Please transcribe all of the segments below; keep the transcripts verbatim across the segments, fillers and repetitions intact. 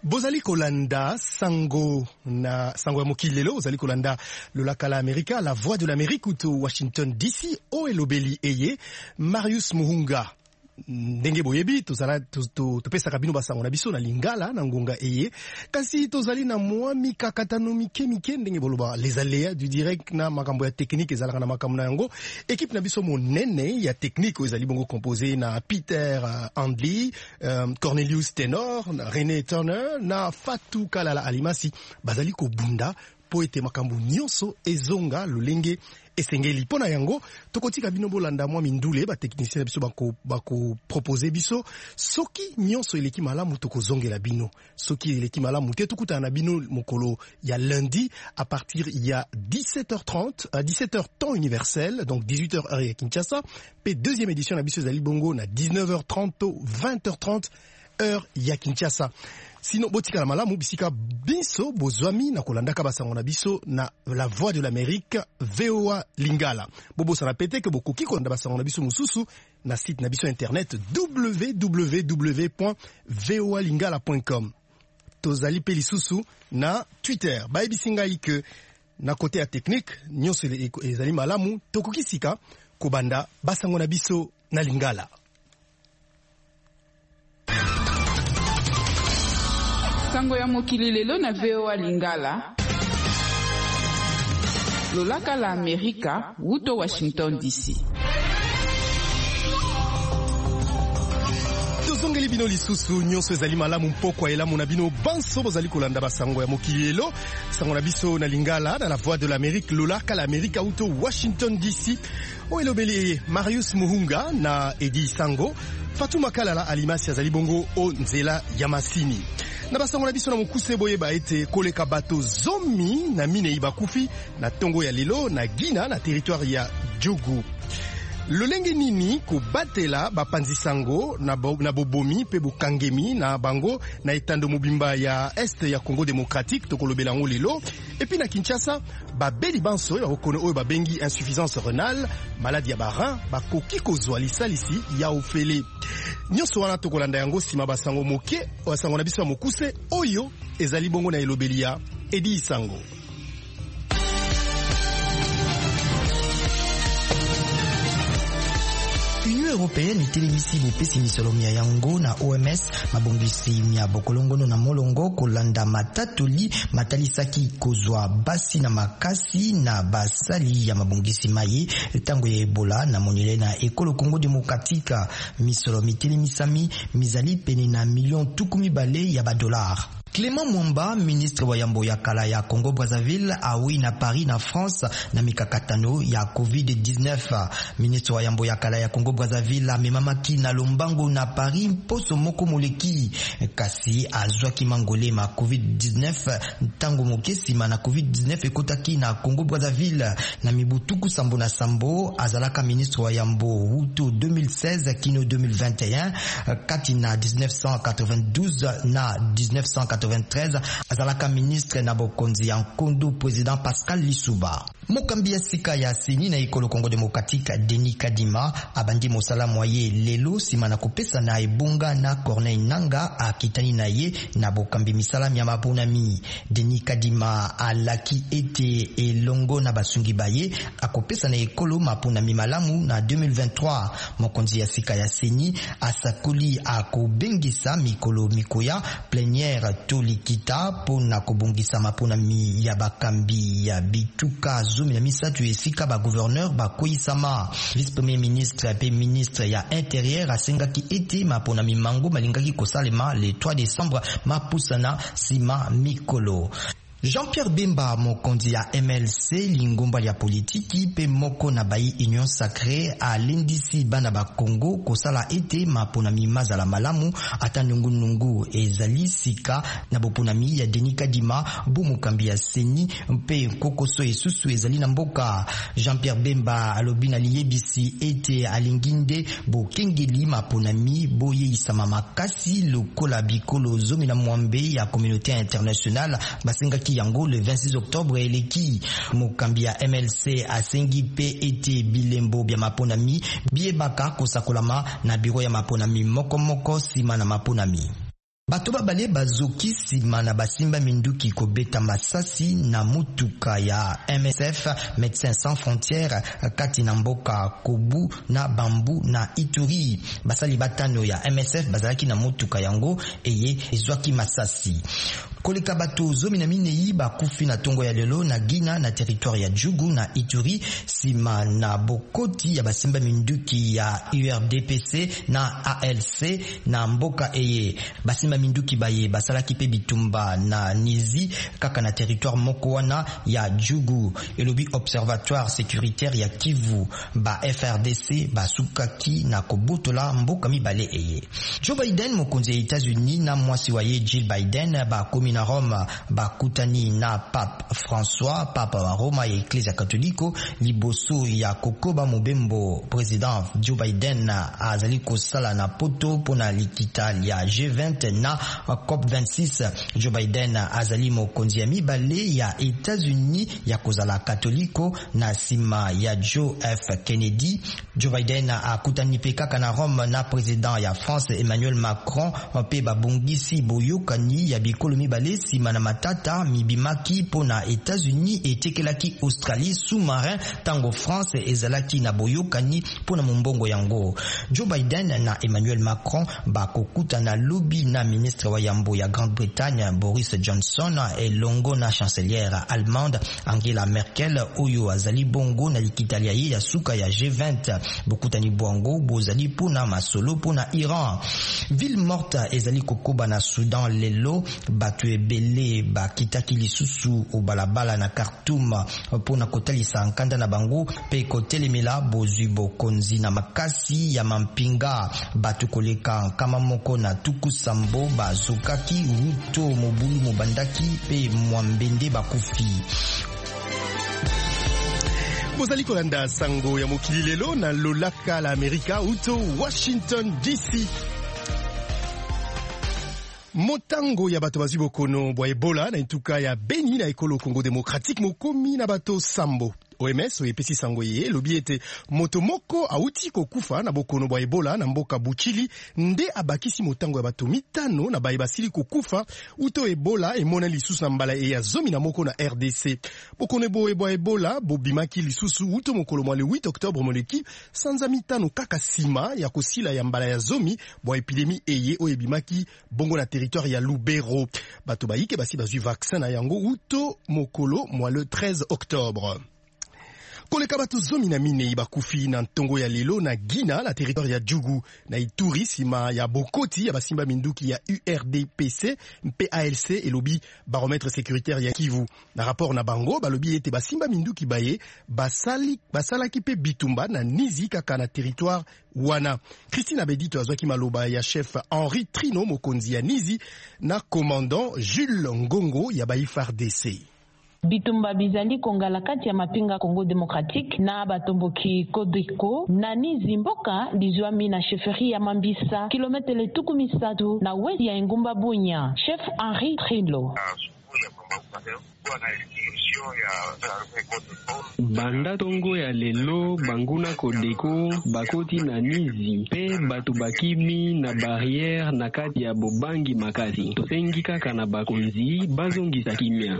Bozali kolanda sango na sango ya mokilelo bozali kolanda lolaka la Amerika, la voix de l'Amérique ou to Washington D C o elobeli eye Marius Muhunga ndenge boyebi tozala topesaka bino basango na biso na lingala na ngonga eye kasi tozali na mwa mikakatano mike mike ndenge boloba les aléas du direct na makambo ya technique ezalaka na makambo na yango équipe na biso monene ya technique ezali bongo composé na Peter uh, Andli, um, Cornelius Tenor, na René Turner na Fatou Kalala Alimasi bazali ko bunda po ete makambo nyonso ezonga lolenge esengeli pona yango tokotika bino bolanda mwa mindule ba technicien biso bako bako proposer biso soki nyonso eleki malamu tokozongela bino soki eleki malamu te tokuta na bino mokolo ya lundi à partir ya dix-sept heures trente à dix-sept heures temps universel donc dix-huit heures heure ya Kinshasa pe deuxième édition na biso zali bongo na dix-neuf heures trente vingt heures trente heure ya Kinshasa. Sinon botika la malamu bisika biso bozwami na kolandaka basango na biso na la voix de l'Amérique V O A Lingala. Bobo sana pete ke bokoki kolanda basango na biso mususu na site na biso internet w w w point v o a lingala point com. Tozali pe lisusu na Twitter. Ba ebisinga ike na kote ya technique nyonso ezali malamu tokoki sika kobanda basango na biso na Lingala. Sango ya mokili lelo na V O A Lingala. Lolaka la Amerika, wuto Washington D C. Tozongeli bino lisusu nyonso ezali malamu mpokwa elamu na bino banso bozali kolanda basango ya mokili lelo. Sango na biso na Lingala na la voix de l'Amérique, lolaka la Amerika wuto Washington D C. O elobeli Marius Muhunga na Edi Sango, Fatou Kalala Alimasi azali bongo o nzela ya masini. Na basango na biso na mokuse boye ba ete koleka bato zomi na mine ibakufi na tongo ya lelo na Gina na territoire ya Djougou. Lolenge nini ko batela bapanzi sango na, bo, na bobomi pe bokangemi na bango na etando mobimba ya est ya Congo démocratique tokolobela ngo lelo epi na Kinshasa babeli banso ya kokono oyo babengi insuffisance rénale maladie ya barin bakoki kozwa lisalisi ya ofele nyonso wana tokolanda yango sima basango moke basango na biso ya mokuse oyo ezali bongo na elobeli ya Edi Sango. Union européenne itelemisi bopesi misolo mia yango na O M S mabongisi mia bokolongono na molongo kolanda matatoli matalisaki kozwa basi na makasi na basali ya mabongisi maye tango ya Ebola na monele na ekolo Congo démocratique misolo mitelemisami mizali pene na million tukumi bale ya ba dollar. Clément Mwamba, ministre wa yambo ya kala ya Congo Brazzaville, awi na Paris na France na mikakatano ya covid dix-neuf. Ministre wa yambo ya kala ya Congo Brazzaville amemamaki na lombango na Paris poso moko moleki kasi azwaki mangole ma covid dix-neuf tango mokesima na covid dix-neuf ekotaki na Congo Brazzaville na mibutuku sambo na sambo azalaka ministre wa yambo wuto deux mille seize kino deux mille vingt et un kati na dix-neuf cent quatre-vingt-douze na dix-neuf cent quatre-vingt-treize azalaka ministre na bokonzi ya Nkondo président Pascal Lissouba. Mokambi ya sika ya seni na ekolo Congo démocratique Denis Kadima abandi mosala moye lelo sima na kopesa na ebunga na Corneille Nanga akitani na ye na bokambi misala ya maponami. Denis Kadima alaki ete elongo na basungi baye akopesa na ekolo maponami malamu na deux mille vingt-trois. Mokonzi ya sika ya seni asakoli akobengisa mikolo mikoya plénière tolikita pona kobongisa maponami ya bakambi ya bituka zomi na misatu esika ba gouverneur ba koisama. Vice premier ministre pe ministre ya intérieur asengaki ete maponami mango malingaki kosalema le trois décembre mapusana sima mikolo. Jean-Pierre Bemba mokonzi ya M L C lingomba ya politiki pe moko na bayi union sacrée a l'indisi bana ba Congo kosala ete maponami mazala malamu ata nungu nungu ezali sika na boponami ya Denis Kadima bu mokambi ya seni pe kokoso esusu ezali na mboka. Jean-Pierre Bemba alobi na liyebisi ete alinginde bo kengeli maponami boye isama makasi lokola bikolo zomi na mwambe ya communauté internationale basengaki yango le vingt-six octobre eleki. Mokambi ya M L C asengi pe ete bilembo bya maponami biebaka kosakolama na biro ya maponami moko moko sima na maponami. Bato babale bazoki sima na basimba minduki kobeta masasi na mutuka ya M S F Médecins Sans Frontières kati na mboka Kobu na Bambu na Ituri. Basali batano ya M S F bazalaki na mutuka yango eye ezwaki masasi. Koleka bato zomi na minei bakufi na tongo ya lelo na Gina na territoire ya Djugu na Ituri sima na bokoti ya basimba minduki ya U R D P C na A L C na mboka eye. Basimba minduki baye basalaki pe bitumba na Nizi kaka na territoire moko wana ya Djugu. Elobi observatoire sécuritaire ya Kivu ba F R D C basukaki na kobotola mboka mibale eye. Joe Biden mokonzi ya États-Unis na mwasi waye Jill Biden ba komi na Rome bakutani na Pape François, Papa wa Roma ya Eklezia Katoliko liboso ya kokoba mobembo. President Joe Biden azali kosala na poto pona likita ya G vingt na COP vingt-six. Joe Biden azali mokonzi ya mibale ya États-Unis ya kozala Katoliko na sima ya Joe F Kennedy. Joe Biden akutani pe kaka na Rome na president ya France Emmanuel Macron pe babongisi boyokani ya bikolo mibale sima na matata mibimaki pona États-Unis etekelaki Australie sous-marin tango France ezalaki na boyokani pona mombongo yango. Joe Biden na Emmanuel Macron bakokuta na lobby na ministre wa yambo ya Grande-Bretagne Boris Johnson elongo na chancelière allemande Angela Merkel oyo azali bongo na likitalia ya suka ya G vingt. Bokutani bwango bozali pona masolo pona Iran. Ville morte ezali kokoba na Soudan lelo batu ebele bakitaki lisusu obalabala na Khartoum pona kotalisa nkanda na bango pe kotelemela bozwi bokonzi na makasi ya mampinga. Batu koleka kama moko na tuku sambo bazokaki ruto mobulu mobandaki pe mwambende bakufi. Bozali kolanda sango ya mokili lelo na lolaka la Amerika uto Washington D C. Motango ya bato bazwi bokono bwa Ebola na ntuka ya Beni na ekolo Congo Démocratique mokomi na bato sambo. O M S oyepesi sango ye lobi ete moto moko auti kokufa na bokono bwa Ebola na mboka Buchili nde abakisi motango ya bato mitano na baye basili kokufa uto Ebola emona lisusu na mbala e ya zomi na moko na R D C. Bokono boye bwa Ebola bobimaki lisusu uto mokolo mwa le huit octobre moneki sanza mitano kaka sima ya kosila ya mbala ya zomi bwa epidemi eye oyebimaki bongo na territoire ya Lubero. Bato bayike basi bazwi vaccin na yango uto mokolo mwa le treize octobre. Koleka bato zomi na minei bakufi na ntongo ya lelo na Gina la territoire ya Djugu na Ituri sima ya bokoti ya basimba minduki ya U R D P C P A L C elobi baromètre sécuritaire ya Kivu. Na rapport na bango balobi ete basimba minduki baye basali basalaki pe bitumba na Nizi kaka na territoire wana. Christine Abedito azwaki maloba ya chef Henri Trino mokonzi ya Nizi na commandant Jules Ngongo ya ba F A R D C. Bitumba bizali kongala kati ya mapinga Congo Démocratique na batomboki Kodiko na Nizi mboka lizwami na chefferie ya Mambisa kilometele tuku misatu na wezi ya Ngumba Bunya. Chef Henri Trilo banda tongo ya lelo banguna Kodeko bakoti na Nizi pe batu bakimi na barrière na kati ya bobangi makasi tosengi kaka na bakonzi bazongisa kimia.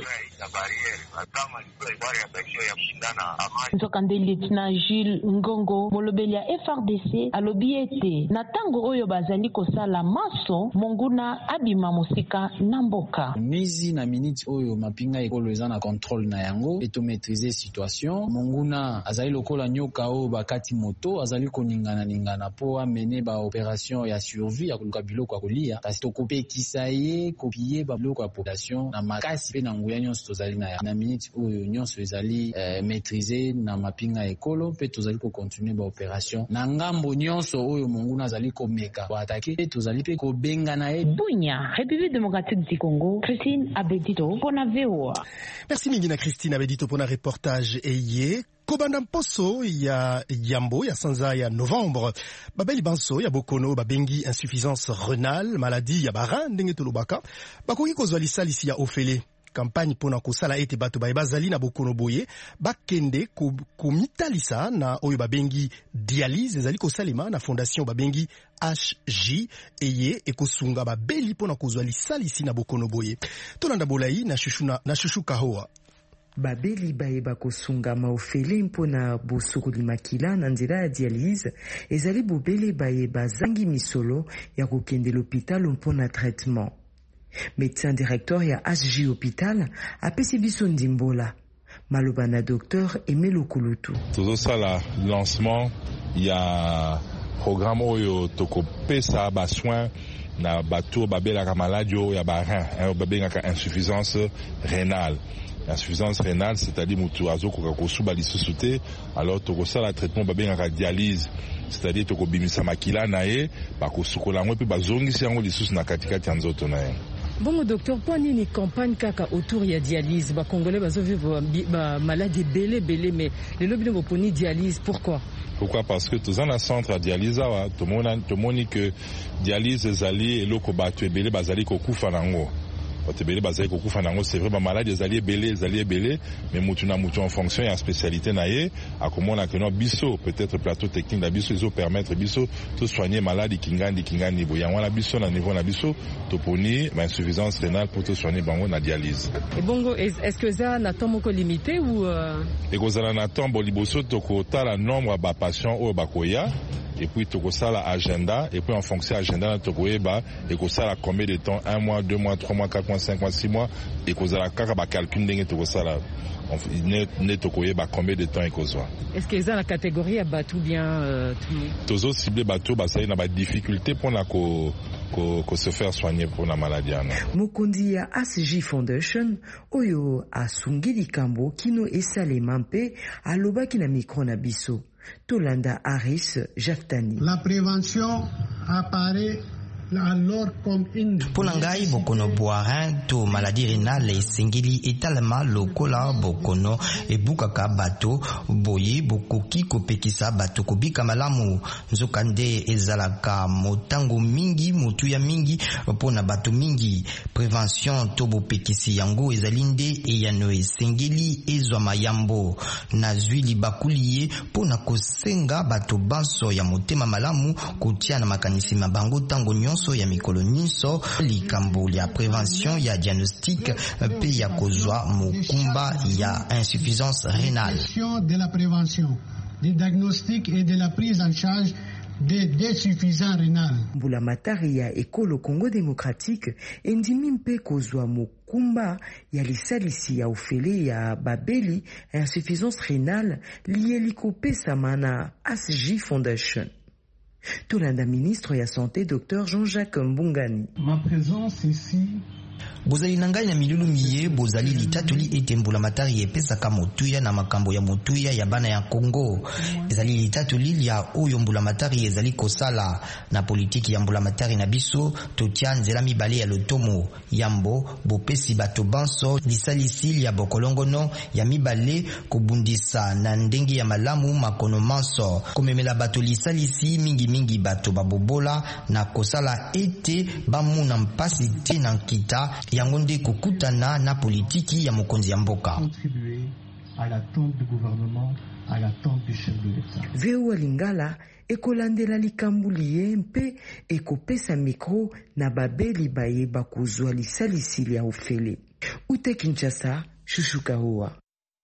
Nzokande Lieutenant Jules Ngongo molobeli ya F R D C alobi ete na tango oyo bazali kosala maso monguna abima mosika na mboka. Nizi na minute oyo mapinga ekolo eza na contrôle na yango eto maîtriser situation. Monguna azali lokola nyoka oyo bakati moto azali koningana ningana po amene ba opération ya survie ya koluka biloko ya kolia kasi tokopekisa ye kopie ba biloko ya population na makasi pe na nguya nyonso tozali na ya. Na minute oyo nyonso ezali eh, maîtriser na mapinga ekolo pe tozali ko continuer ba opération na ngambo nyonso oyo monguna azali komeka ko attaquer pe tozali pe ko benga na ye. Bunya, République démocratique du Congo, Christine Abedito pona V O A. Merci mingi na Christine Abedito pona reportage eye. Kobanda mposo ya yambo ya sanza ya novembre babeli banso ya bokono babengi insuffisance rénale maladie ya barin ndenge tolobaka bakoki kozwa lisalisi ya ofele campagne pona kosala ete bato baye bazali na bokono boye bakende komitalisa na oyo babengi dialyse ezali kosalema na fondation babengi H J eye ekosunga babeli pona kozwa lisalisi na bokono boye. Tolanda bolai na shushuna na shushu kahoa. Babeli baye bakosunga maofele mpona bosokoli makila na nzela ya dialyse ezali bobele baye bazangi misolo ya kokende l'hôpital mpona traitement. Médecin directeur ya H J hôpital apesi biso ndimbola maloba na docteur Emelo Kulutu. Tozo sala lancement ya programme oyo tokopesa ba soin na bato babelaka maladie oyo ya ba rein babengaka insuffisance rénale. Insuffisance rénale, c'est-à-dire mutu azokoka kosuba lisusu te, alors tokosala traitement babengaka dialyse, c'est-à-dire tokobimisa makila na ye bakosukola yango mpe bazongisi yango lisusu na katikati ya nzoto na ye. Bon docteur, pour une campagne kaka autour ya dialyse, ba congolais bazo vivre ba maladie belé belé, mais les lobby ne poni dialyse, pourquoi? Pourquoi? Parce que tous en centre à dialyse wa to mona to moni que dialyse ezali eloko bato ebele bazali kokufa nango. C'est vrai, ma maladie est allée belé, est allée belé, mais moutuna mouton en fonction, il y a une spécialité naïe, à comment on a que nos bisso, peut-être plateau technique la bisso, ils ont permettre bisso, tout soigner maladie kingani, kingani, boya, on a bisso, on a niveau la bisso, toponi, mais insuffisance rénale pour tout soigner, bango, na dialyse. Et bongo, est-ce que ça n'a pas encore limité ou? Et que ça n'a pas boliboso, toko, t'as le nombre de patients au bakoya. Et puis toko ça l'agenda et puis en fonction de l'agenda toko eba et que ça la combien de temps un mois deux mois trois mois quatre mois cinq mois six mois et que ça la kaka ba calcul ndenge toko ça la ne ne toko eba combien de temps et que ça. Est-ce que ça la catégorie à bateau bien euh, tout tozo ciblé bateau ba ça na ba difficulté pour na ko ko ko se faire soigner pour la maladie ana. Mukundi ya H J Foundation oyo asungili kambo kino esalema mpe alobaki na micro na biso. Tolanda Harris Jaftani. La prévention apparaît alors comme une Pona ngai bokono boirin to maladie rénale esengeli etalema lokola bokono ebukaka bato boye bokoki kopekisa bato kobika malamu nzokande ezalaka motango mingi motu ya mingi pona bato mingi prévention to bopekisi yango ezalinde eyano esengeli ezwa mayambo na zwili bakuliye pona kosenga bato banso ya motema malamu kotia na makanisi mabango tango nyonso ya mikolo nyinso likambo ya prévention ya diagnostic pe ya kozwa mokumba ya insuffisance rénale de la prévention du diagnostic et de la prise en charge des désuffisants rénales. Mbula matari ya ekolo Congo démocratique endimi mpe kozwa mokumba ya lisalisi ya ofele ya babeli insuffisance rénale liye likopesa mana H J Foundation. Tolanda ministre ya santé docteur Jean-Jacques Mbungani. Ma présence ici bozali na ngai na milulu miye bozali litatoli ete mbula matari epesaka motuya na makambo ya motuya ya bana ya Congo ezali litatoli lia oyo mbula matari ezali kosala na politiki ya mbula matari na biso totia nzela mibale ya lotomo yambo bopesi bato banso lisalisi ya bokolongono ya mibale kobundisa na ndenge ya malamu makono manso komemela bato lisalisi mingi mingi bato babobola na kosala ete bamuna mpasi te na nkita yango nde kokutana na politiki ya mokonzi ya mboka. Contribuer à l'attente du gouvernement, à l'attente du chef de l'État. Veo Lingala ekolandela likambuliye mpe ekopesa mikro na babeli baye bakuzwa lisalisi ya ofele. Ute Kinshasa, Shushuka Hoa.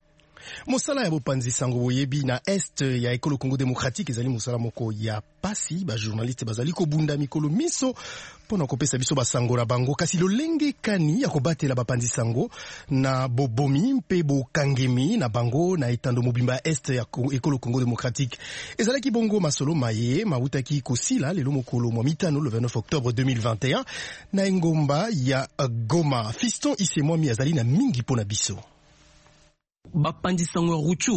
Mosala ya bopanzi sango boyebi na est ya ekolo Congo démocratique ezali mosala moko ya pasi ba journaliste bazali ko bunda mikolo miso pona kopesa biso basango na bango kasi lolenge kani ya kobatela bapanzi sango na bobomi mpe bokangemi na bango na etando mobimba est ya ekolo Congo démocratique ezalaki bongo masolo maye mautaki kosila lelo mokolo mwa mitano le vingt-neuf octobre deux mille vingt et un na engomba ya Goma. Fiston Isemwami azali na mingi pona biso. Bapanzi sango Ruchuru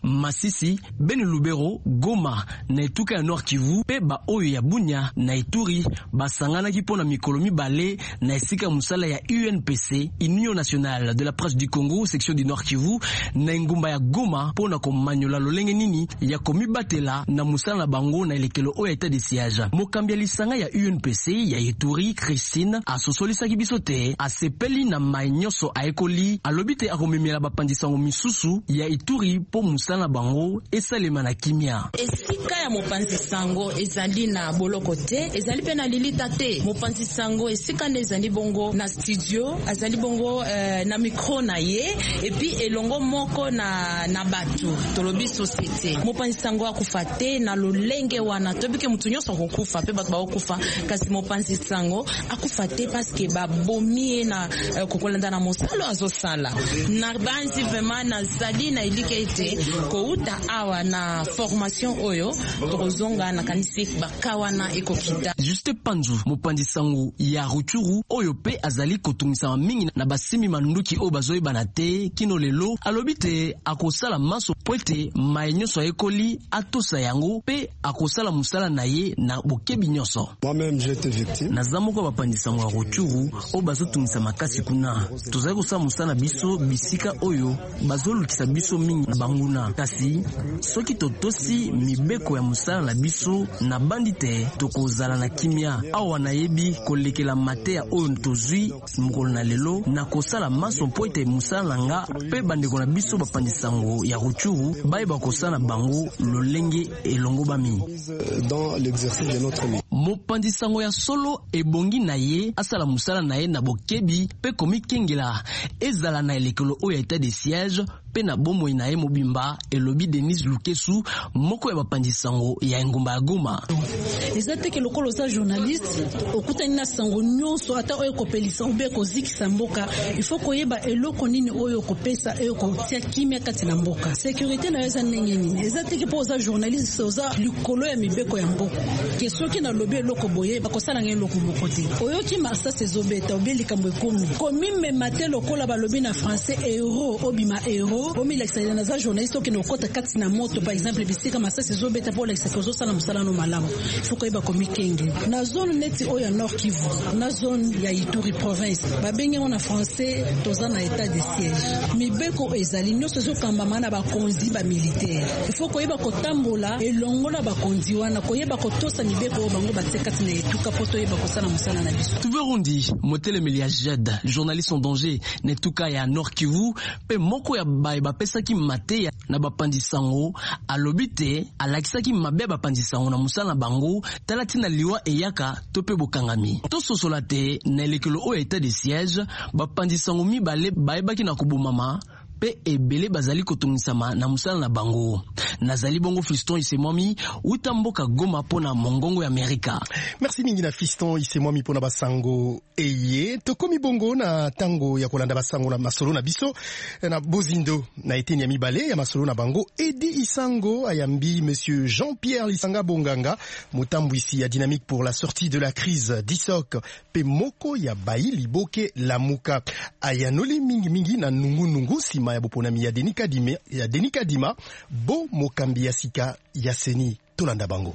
Masisi, Beni Lubero, Goma na etuka ya Nord Kivu pe ba oyo ya Bunya na Ituri basangana ki pona mikolo mibale na esika musala ya U N P C, Union nationale de la presse du Congo section du Nord Kivu na ngumba ya Goma pona komanyola lolenge nini ya komibatela na musala na bango na elekelo oyo état de siège. Mokambi ya lisanga ya U N P C ya Ituri Christine asosolisa ki bisote asepeli na mainyoso aekoli alobite akomemela bapandisango misusu ya Ituri po musala na bango esalema na kimia. Esika ya mopanzi sango ezali na boloko te, ezali pe na lilita te. Mopanzi sango esika na ezali bongo na studio, azali bongo uh, na micro na ye, epi elongo moko na na batu tolobi société. Mopanzi sango akufa te na lolenge wana tobike mutu nyonso akokufa pe bato bakokufa kasi mopanzi sango akufa te parce que ba bomi na uh, kokolanda na mosalo azosala. Na banzi vraiment na zali na ilike ete ko uta awa na formation oyo tozonga na kanisi bakawa na ekokita. Juste Panzu mopanzi sango ya Ruchuru oyo pe azali kotungisa mingi na basimi manduki o bazoyi banate kino lelo alobite akosala maso poete mainyoso ekoli atosa yango pe akosala musala na ye na bokebi nyonso. Moi-même j'ai été victime. Nazamo ko bapanzi sango ya Ruchuru o bazotungisa makasi kuna tozali kosala musala biso bisika oyo bazolukisa biso mingi na banguna kasi soki totosi mibeko ya musala na biso na bandite tokozala na kimia awa na yebi kolekela matea oyo tozwi mukolo na lelo na kosala maso po ete musala nga pe bandeko na biso bapandisango ya Ruchuru bayeba kosala bango lolenge elongo bami dans l'exercice de notre métier. Mopandisango ya solo ebongi na ye asala musala na ye na bokebi pe komikengela ezala na elekelo oyo état de siège pe na bomoi na ye mobimba elobi Denis Lukesu moko ya bapandisango ya ngumba ya Goma. Ezate ke lokolo za journaliste okutani na sango nyonso ata oyo kopelisa ube kozikisa mboka il faut koyeba eloko nini oyo kopesa eyo kotia kimia kati na mboka sécurité na yeza nini nini ezate ke poza journaliste oza likolo ya mibeko ya mboka ke soki na lobi eloko boye bakosala ngene eloko moko te oyo ki masa sezobeta obelika mbo ekomi komi memate lokola balobi na français héros obima héros omi l'excellence na za journaliste qui no kota kati na moto par exemple bisika masa sezobeta pour l'excellence sala musala no malamu faut koyeba komi kenge na zone neti oya Nord Kivu na zone ya Ituri province babengi na français toza na état de siège mibeko ezali nyonso zokamba mana ba konzi ba militaire il faut koyeba kotambola elongola ba konzi wana koyeba kotosa mibeko bango batekati na etuka poto yeba kosala musala na biso. Tuverundi motele Melia Jed journaliste en danger netuka ya Nord Kivu pe moko ya bae bapesaki mateya na bapandisango alobite alakisaki mabe bapandisango na musala na bango talatina liwa eyaka tope bokangami to sosola te na elekelo o état de siège bapandisango mibale baebaki na kobomama pe ebele bazali kotungisama na musala na bango. Nazali bongo Fiston Isemwami utamboka Goma pona mongongo ya Amerika. Merci mingi na Fiston Isemwami pona basango eye tokomi bongo na tango ya kolanda basango na masolo na biso na bozindo na eteni ya mibale ya masolo na bango Edi Isango ayambi monsieur Jean-Pierre Lisanga Bonganga motambwisi ya dynamique pour la sortie de la crise d'Isok pe moko ya bayi liboke lamuka ayanoli mingi mingi na nungu nungu sima ya boponami ya Denika Dima ya Denika Dima bo mokambi ya sika ya seni tolanda bango.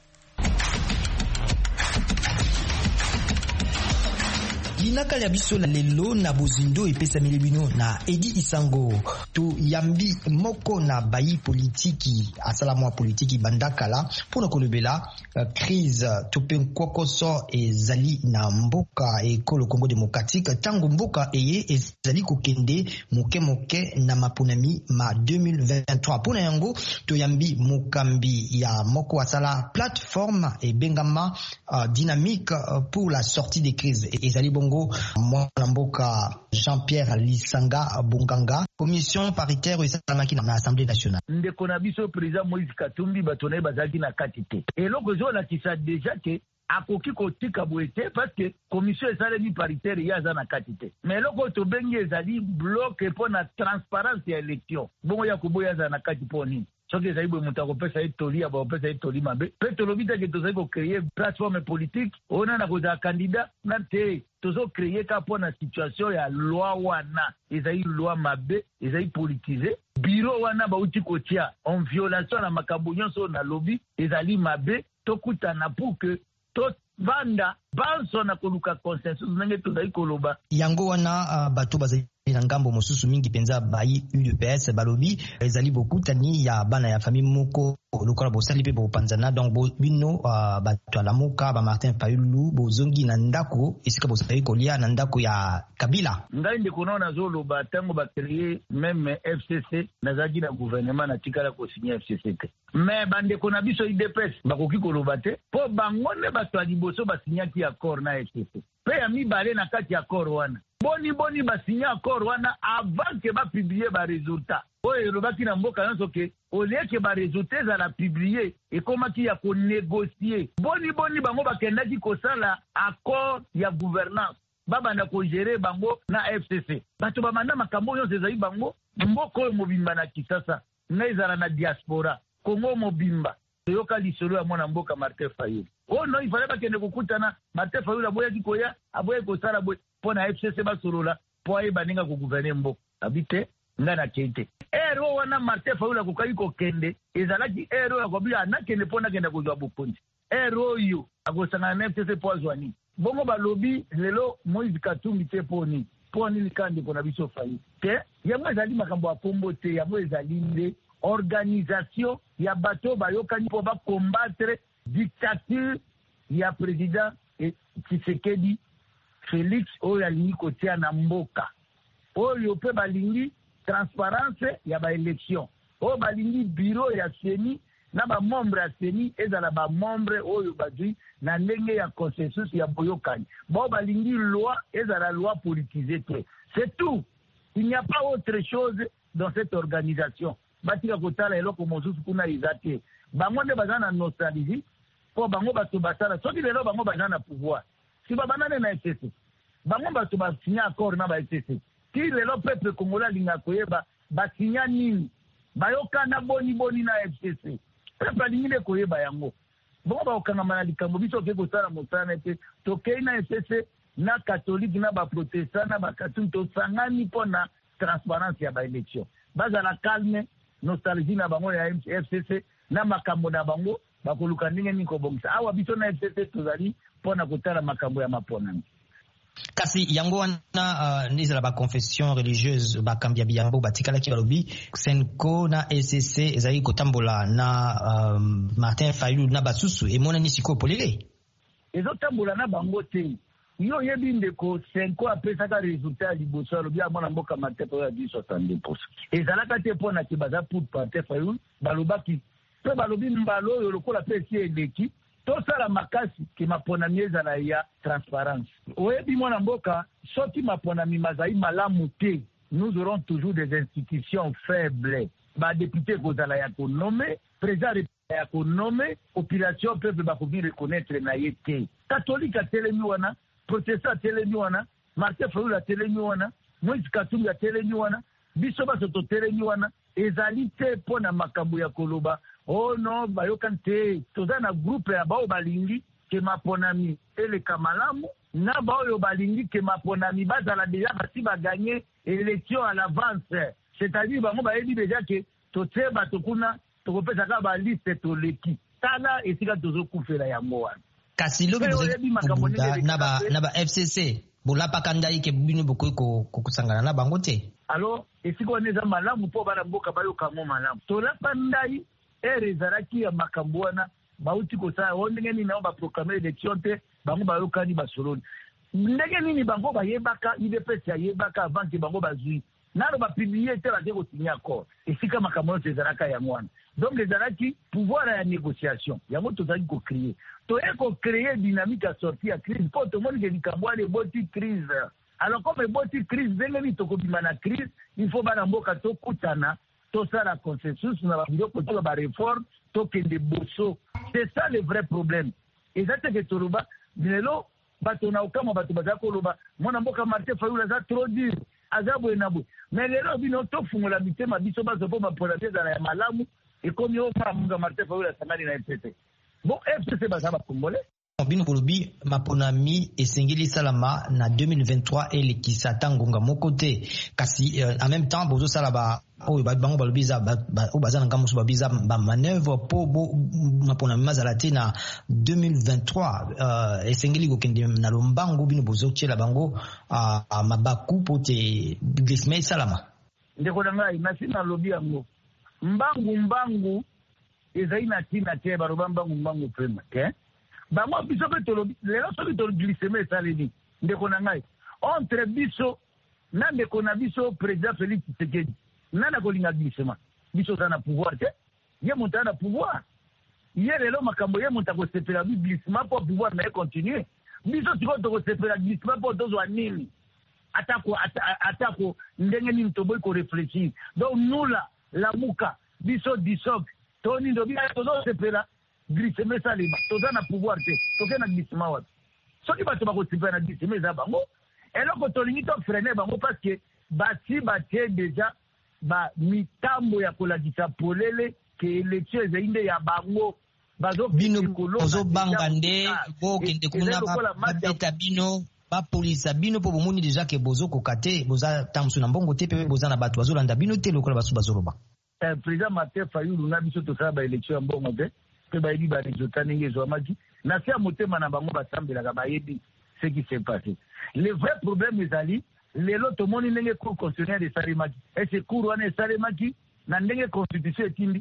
Linaka ya biso la lelo na bozindo epesa milibino na Edi Isango tu yambi moko na bayi politiki asala mwa politiki bandakala pona kolobela uh, crise topen kokoso ezali na mboka ekolo Congo démocratique tango mboka eye ezali kokende moke moke na mapunami ma deux mille vingt-trois pona yango to yambi mokambi ya moko asala plateforme e bengama uh, dynamique uh, pour la sortie des crises ezali bongo mwana mboka Jean-Pierre Lisanga Bonganga commission paritaire esalamaki na Assemblée nationale ndeko na biso président Moïse Katumbi batonai bazaki na kati te eloko zo la kisa déjà que akoki kotika boete parce que commission esalemi paritaire yaza na kati te mais eloko to bengi ezali bloc pour na transparence ya élection bongo ya koboya za na kati po nini soki ezali boye moto akopesa ye toli ya bakopesa ye toli mabe mpe tolobi teke tozali kocreye plateforme politique ona na kozala candidat na te tozocreye ka mpo na situation ya loi wana ezali loi mabe ezali politize biro wana bauti kotia en violation na makambo nyonso oyo nalobi ezali mabe tokutana pour que tovanda banso na koluka consensus ndenge tozali koloba yango wana uh, bato bazali na ngambo mosusu mingi penza bayi U D P S balobi ezali bokutani ya bana ya famille moko lokola bosali pe bopanzana donc bo bino uh, bato alamuka ba Martin Fayulu bozongi na ndako esika bosali kolia na ndako ya Kabila ngai ndeko naona zoloba tango ba créer même F C C nazaki na gouvernement na tikala ko signer F C C te mais bandeko na biso U D P S bakoki koloba te po bangone bato aliboso ba signaki accord na F C C pe ya mibale na kati ya accord wana boni boni basigna accord wana avant que ba publier ba résultat oyo elobaki na mboka nyonso ke olie ke ba résultat ezala publier ekomaki ya konégocier boni boni bango bakendaki kosala accord ya gouvernance babanda kogere bango na F C C bato bamanda makambo nyonso ezali bango mboka oyo mobimba na Kisasa na ezala na diaspora Kongo mobimba toyoka lisolo ya mwana mboka Martin Fayulu oh no ifale bakende kokutana Martin Fayulu aboyaki koya aboyaki kosala boye mpo na F C C basolola mpo ayeba ndenge akoguverne mboka abite nga na keite ero wana Martin Fayulu akokaki kokende ezalaki ero akobia anakende mpo nakende kozwa bokonzi ero oyo akosangana na F C C mpo azwa nini bongo balobi lelo Moïse Katumbi te mpo nini mpo nini kandeko na biso Fayulu te yango ezali makambo ya kombo te yango ezali nde organisation ya bato bayokani po ba combattre dictature ya président Tshisekedi Félix oyo alingi kotia na mboka oyo pe balingi transparence ya ba élection oyo balingi bureau ya seni na ba membre ya seni ezala ba membre oyo bazui na ndenge ya consensus ya boyokani bo balingi loi ezala loi politisée te c'est tout il n'y a pas autre chose dans cette organisation batika kotala eloko mosusu kuna izate bango nde baza na nostalgie po bango bato basala soki lelo bango baza na pouvoir si babanane na F C C bango bato basinya accord na ba F C C ti lelo peuple congolais linga koyeba basinya nini bayokana boni boni na F C C peuple lingine koyeba yango bongo baokangama na likambo biso ke kosala mosala te tokei na F C C na catholique na ba protestant na ba catholique tosangani mpo na transparence ya ba élection bazala calme nostalgie na bango ya F C C na makambo na bango bakoluka ndenge nini kobongisa awa biso na F C C tozali mpona kotala makambo ya maponami kasi yango wana uh, nizala ba confession religieuse bakambia biambo batikalaki balobi Senko na F C C ezali kotambola na um, Martin Fayulu na basusu emonani siko polele ezotambola na bango te yo yebi ndeko Senko apesaka resultat ya liboso alobi ya mwana mboka Martin Fayulu adi soixante-deux pour cent ezalaka te mpona ke baza pour Martin Fayulu balobaki mpe balobi mbala oyo lokola mpe esi eleki tosala makasi ke maponami ezala ya transparence oyebi mwana mboka soki maponami mazali malamu te nous aurons toujours des institutions faibles badepute kozala ya konome président ya konome population peuple bakoki reconnaître na ye te katolike atelemi wana protestant atelemi wana Martin Fayulu atelemi wana Moïse Katumbi atelemi wana biso baso totelemi wana ezali te mpo na makambo ya koloba oh no bayokani te toza na groupe ya bao balingi ke maponami eleka malamu na baoyo balingi ke maponami bazala deja basi baganye élection à l'avance c'est-à-dire bango bayebi deja ke totie bato kuna tokopesaka baliste toleki tala esika tozokufela yango wana kasi lobi bozali na ba na ba F C C bolapaka ndai ke bino bokoki kokusangana na bango te alors esika wana eza malamu mpo bana mboka bayokango malamu tolapa ndai ere ezalaki ya makambo wana bauti kosala o ndenge nini nao baproclame élection te bango bayokani basoloni ndenge nini bango bayebaka U D P S yayebaka avant ke bango bazwi nano bapiblie te bake kosigner accord esika makambo nyonso ezalaka yango wana donc ezalaki pouvoir ya négociation yango tozalaki kocréer toye kocréer dynamique ya sortie ya crise mpo tomoni ke likambo wana eboti crise alors comme eboti crise ndenge nini tokobima na crise il faut bana mboka tokutana tosala consensus na babiloko toka bareforme tokende boso c'est ça le vrai problème eza te ke toloba lelo bato na okama bato baza koloba mwana mboka Martin Fayulu aza trop dur aza boye na boye mais lelo bino tofungola mitema biso bazo mpo bapola te ezala ya malamu ekomi oma munga Martin Fayulu asangani na F C C. Bon F C C baza ba Congolais. Bino kolobi maponami esengeli salama na deux mille vingt-trois et lekisa tangonga moko te kasi euh, en même temps bozo sala ba o ba bango ba lobiza ba o bazana ngamusu ba biza ba manœuvre po bo maponami mazala te na deux mille vingt-trois euh, esengeli ko kende na lombango bino bozo tiela bango a, a mabaku po te glissement salama ndeko nanga ina sina lobi yango mbangu mbangu ezaina tina te ba mbangu mbangu prema ke bango biso pe tolo lelo so bitolo glissement salini ndeko nanga entre biso na ndeko na biso président Félix Tshisekedi nana kolinga glissement biso tana pouvoir te ye monta na pouvoir ye lelo makambo ye monta ko sepela glissement pour pouvoir na continuer biso tiko to ko sepela glissement pour dozo anini atako atako ndenge ni mtoboy ko réfléchir donc nous là la muka biso disok toni ndo bi to do sepela glissement salima toza na pouvoir te toke na glissement wapi soki bato bako sepela na glissement za bango eloko tolingi to freiner bango parce que bati batie déjà ba mitambo ya kolakisa polele ke election ezainde ya bango bazo bino bozo banga nde bo kende kuna ba beta bino ba police bino po bomoni déjà ke bozo kokate boza tamsu na mbongo te pe boza na bato bazolanda bino te lokola basu bazoloba eh président Martin Fayulu na biso to sala ba election ya mbongo te pe ba yidi ba resultat ninge zo amaki na sia motema na bango basambela ka ba yedi ce qui s'est passé le vrai problème ezali lelo tomoni ndenge cour constitutionnel de Sarimaki et ce cour wana Sarimaki na ndenge constitution etindi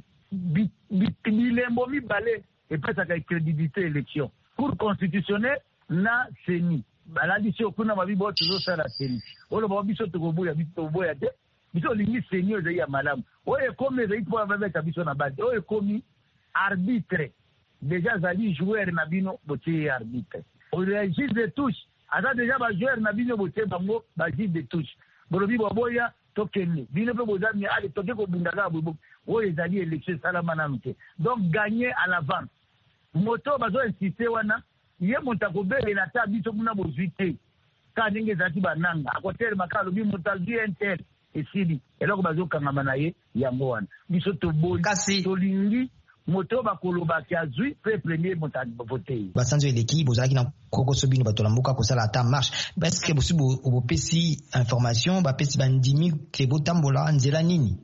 bilembo mibale epesaka crédibilité élection cour constitutionnel na seni baladi si okuna mabibo tozosala seni oloba biso tokoboya biso toboya te biso lingi seni ezali ya malamu oyo ekomi ezali mpo babeta biso na base oyo ekomi arbitre déjà azali joueur na bino botie arbitre oyo juge de touche aza déjà ba joueur na bino botie bango ba juge de touche bolobi boboya tokende bino pe bozami ale toke ko bundaka bobo oyo ezali élection salama na mute donc gagner à l'avance moto bazo insister wana ye monta ko bele na ta biso kuna bozuite ka ndenge zati bananga akotere makalo bi motazi intel esidi eloko bazo kangama na ye yango wana biso to boli tolingi moto bakoloba kiazui pe premier monta voter basanzo eleki bozaki na kokoso bino bato lambuka kosala ata marche est-ce que possible obopesi information bapesi bandimi ke botambola nzela nini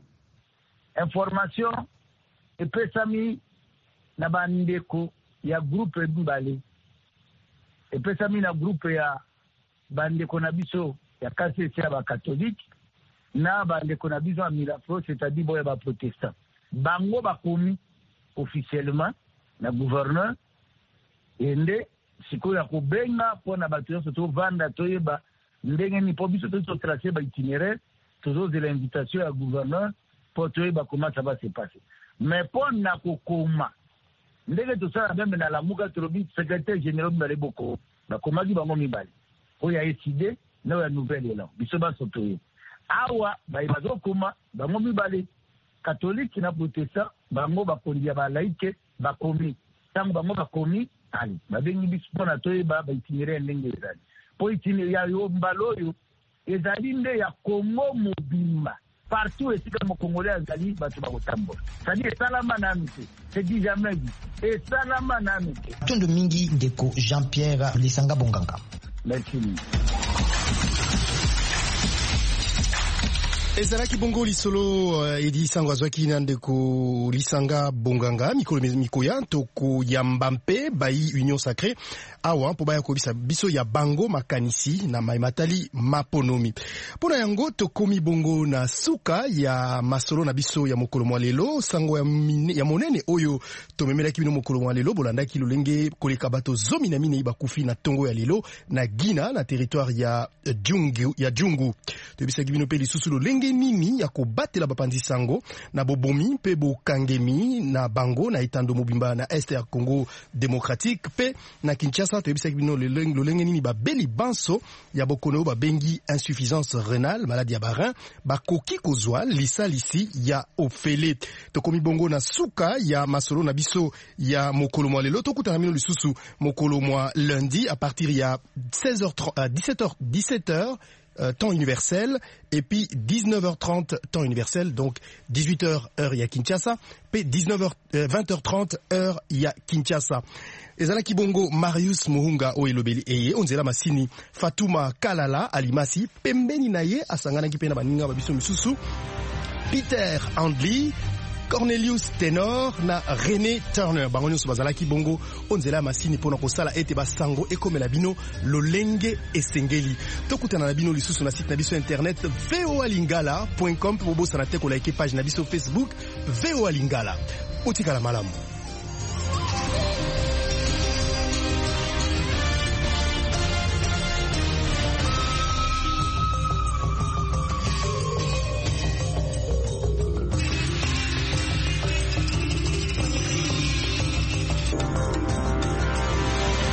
information epesami na bandeko ya groupe mbale epesami na groupe ya bandeko na biso ya K C C ya ba catholique na bandeko na biso ya Miraflores c'est-à-dire boya ba protestant bango bakomi officiellement na gouverneur ende sikoyo ya kobenga mpona bato nyonso tovanda toyeba ndenge ni mpo biso tozo tracer ba itinéraire tozozela invitation ya gouverneur mpo toyeba comment ça va se passer mais mpo na kokoma ndenge tosala meme na lamuka tolobi secrétaire général mbale boko bakomaki bango mibale oyo ya eside na oyo ya nouvelle élan biso basoto ye awa baye bazokoma bango mibale catholique na protestant bango bakondi ya balaike bakomi ntango bango bakomi ali babengi biso mpona toyeba baitinéraire ndenge ezali mpo itinéraire ya yo mbala oyo ezali nde ya Congo mobimba partout esika mokongolais azali bato bakotambola sadi esalama nanu te sedi jamais dit esalama nanu te tondo mingi ndeko Jean-Pierre Lisanga Bonganga merci. ezalaki bongo lisolo uh, edi sango azwaki na ndeko Lisanga Bonganga mikolo mikoya toko yamba mpe bayi union sacrée awa mpo baya kobisa biso ya bango makanisi na maimatali maponomi mpona yango tokomi bongo na suka ya masolo na biso ya mokolo mwa lelo sango ya, mine, ya monene oyo tomemelaki bino mokolo mwa lelo bolandaki lolenge koleka bato zomi na minei bakufi na tongo ya lelo na Gina na territoire ya Jungu ya Jungu toyebisaki bino mpe lisusu lolenge nini ya kobatela bapanzi sango na bobomi mpe bokangemi na bango na etando mobimba na este ya Congo démocratique mpe na Kinshasa toyebisaki bino lolenge nini babeli banso ya bokono babengi insuffisance rénale maladie ya barin bakoki kozwa lisalisi ya ofele tokomi bongo na suka ya masolo na biso ya mokolo mwa lelo tokutana bino lisusu mokolo mwa lundi à partir ya seize heures trente, dix-sept heures euh, temps universel, et puis dix-neuf heures trente temps universel, donc dix-huit heures heure ya Kinshasa, puis dix-neuf heures, euh, vingt heures trente heure ya Kinshasa. Ezalaki bongo Marius Muhunga o elobeli eye onzela masini Fatuma Kalala alimasi pembeni na ye asangana kipena baninga babiso misusu Peter Andli, Cornelius Tenor na René Turner bango nyonso bazalaki bongo onzela masini pona kosala ete basango ekomela bino lolenge esengeli. Tokutana na bino lisusu na site na biso internet v o a lingala point com po bosa na te ko like page na biso Facebook V O A Lingala. Otikala malamu.